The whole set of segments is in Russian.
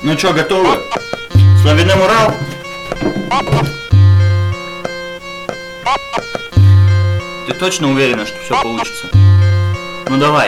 Ну чё, готовы? Славяным Урал? Ты точно уверена, что все получится? Ну давай.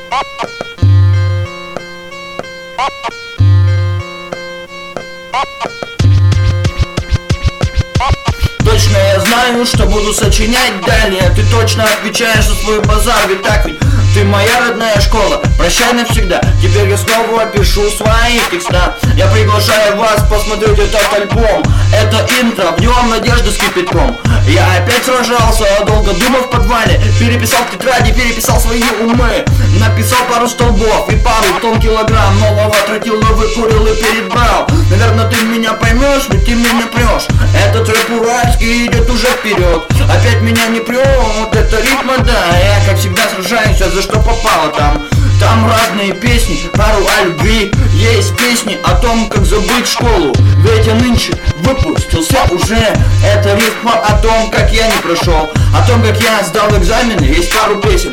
Точно я знаю, что буду сочинять далее. Ты точно отвечаешь за свой базар, ведь так ведь? Ты моя родная школа, прощай навсегда. Теперь я снова пишу свои текста. Я приглашаю вас посмотреть этот альбом. Это интро, в нем надежда с кипятком. Я опять сражался, долго думал в подвале. Переписал в тетради, переписал свои умы. Написал пару столбов и пару тонн килограмм нового тротила выкурил и перебрал. Наверное, ты меня поймешь, ведь ты меня прешь. Этот рэп уральский идет уже вперед. Опять меня не прет, это ритма, да. Я как всегда сражаюсь, за что попало там. Там разные песни, пару о любви. Есть песни о том, как забыть школу. Ведь я нынче выпустился уже. Это рифма о том, как я не прошел, о том, как я сдал экзамены. Есть пару песен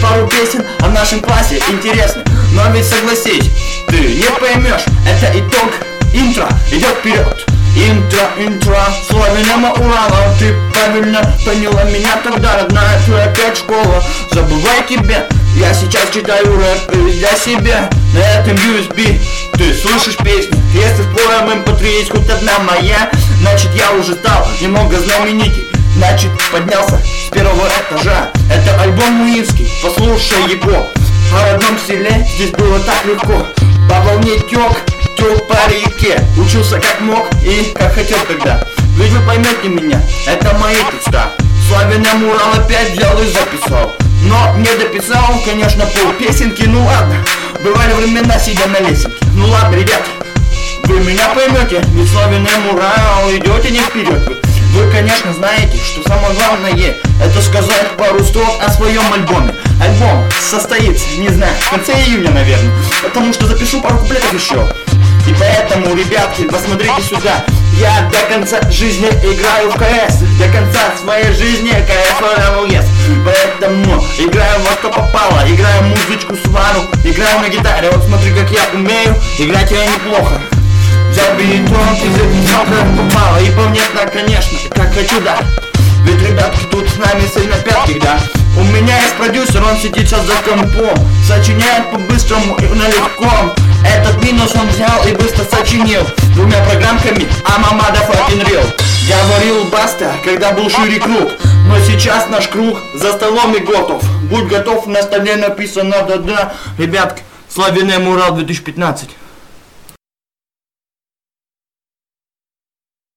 о нашем классе интересных. Но ведь согласись, ты не поймешь. Это итог, интро идет вперед. Интро, Славяному Урала. Ты правильно поняла меня тогда, родная, ты опять школа. Забывай тебя, я сейчас читаю рэп для себя. На этом USB ты слышишь песню. Если в твоем MP3 есть хоть одна моя, значит я уже стал немного знаменитей. Значит поднялся с первого этажа. Это альбом Муинский, послушай его. О родном селе здесь было так легко. По волне тёк по реке. Учился как мог и как хотел тогда. Ведь вы поймете меня, это мои текста. Славяным Урал опять взял и записал. Но не дописал, конечно, пол песенки. Ну ладно, бывали времена, сидя на лесенке. Ну ладно, ребят, вы меня поймете. Ведь Славяным Урал идете не вперед. Вы, конечно, знаете, что самое главное это сказать пару строк о своем альбоме. Альбом состоится, не знаю, в конце июня, наверное. Потому что запишу пару куплетов еще. И поэтому, ребятки, посмотрите сюда. Я до конца жизни играю в КС. До конца своей жизни КС Forever Yes. Поэтому играю во что попало. Играю музычку свару, играю на гитаре. Вот смотри, как я умею, играть я неплохо. Взял битон и записал, как попало. И понятно, конечно, как хочу, да. Ведь ребятки тут с нами сильно пятки, да. У меня есть продюсер, он сидит сейчас за компом. Сочиняет по-быстрому и налегко. Этот минус он взял и быстро сочинил двумя программками I'm a motherfucking real. Говорил Баста, когда был шире круг. Но сейчас наш круг за столом и готов. Будь готов, на столе написано да-да. Ребятки, Славяным Урал 2015.